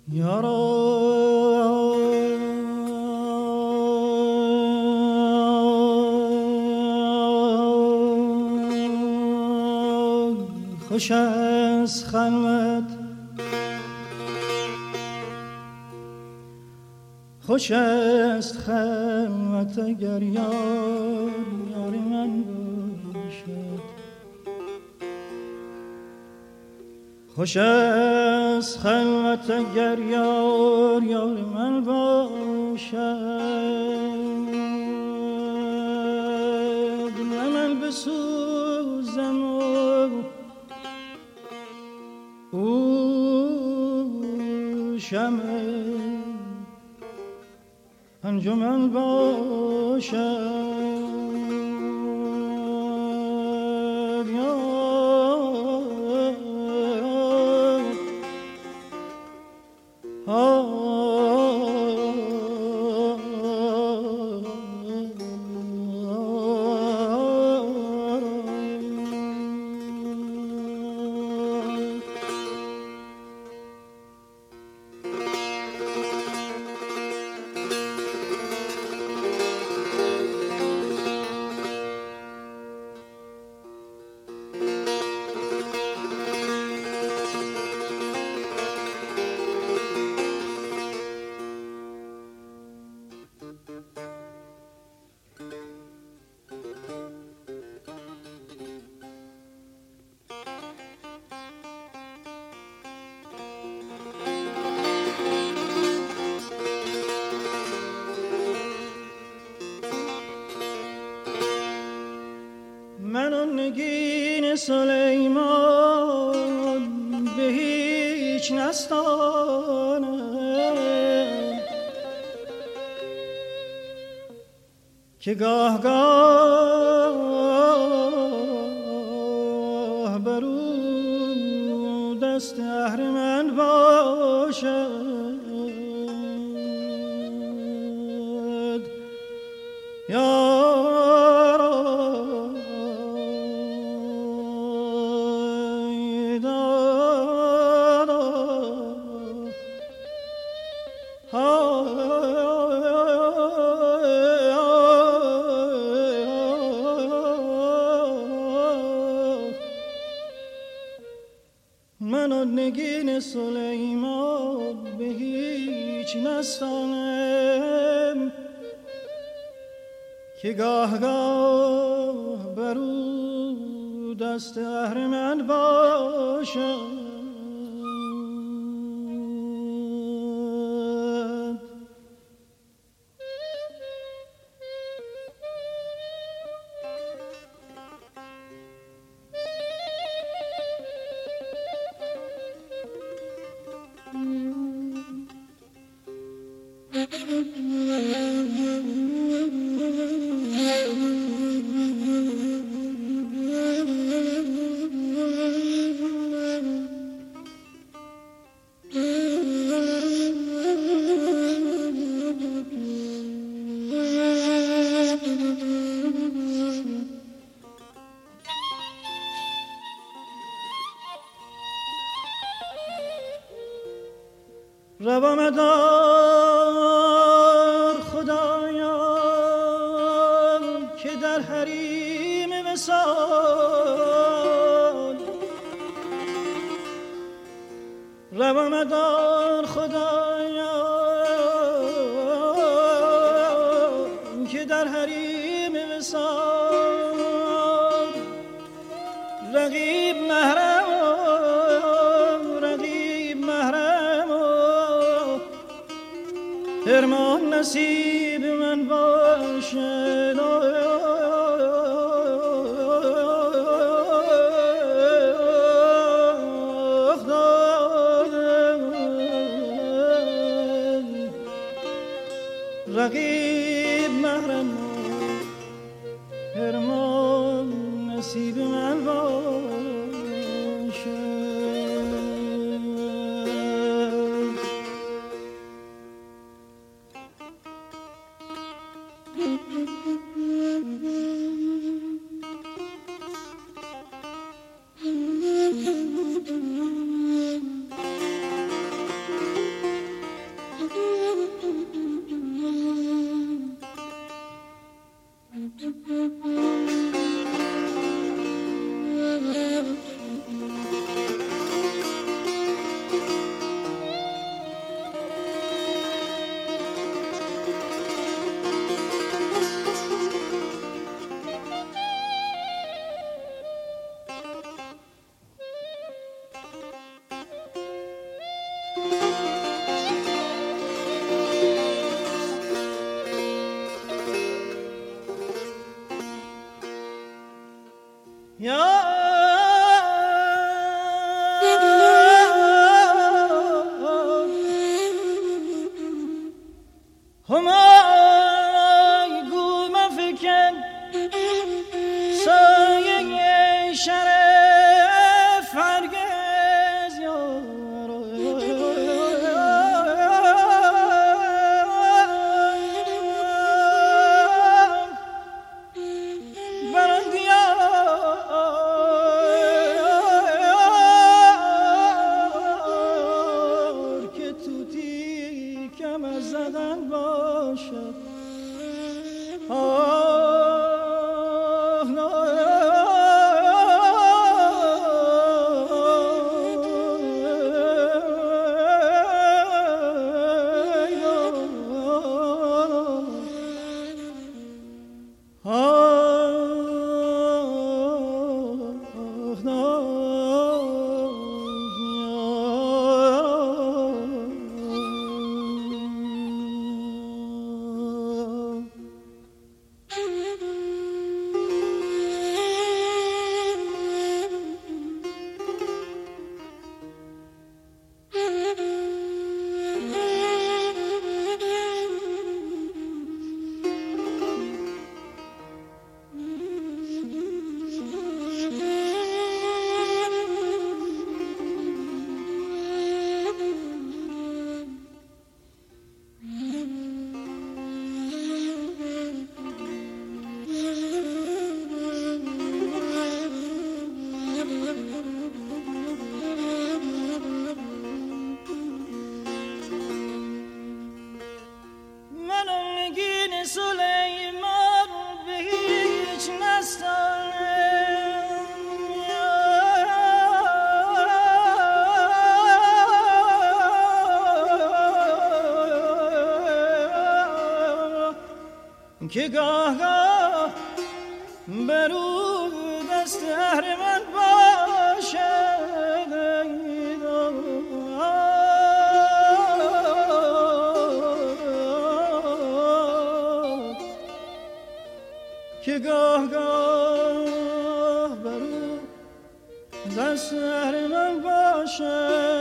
خوش است خلوت، خوش است خلوت اگر یار من باشد. خوش است خلوت اگر یار من باشد. نه من بسوزم و او شمع انجمن باشد. من آن نگین سلیمان به هیچ نستانم که گاه گاه بر او دست اهرمن باشد. من آن نگین سلیمان به هیچ نستانم که گاه گاه بر او دست اهرمن باشد. روا دار خدایا که در حریم وصال، روا دار خدایا که در حریم وصال رقیب محرم فرمان نصیب من باشد. رقیب محرم فرمان نصیب من باشد. همای گو مفکن سایه شرف هرگز یارو برندیار که توتی کم از زدن باشد سلیمان به هیچ نستانم که گاه گاه برو دست اهرمن باشد که گاه گاه برو دست اهرمن باشد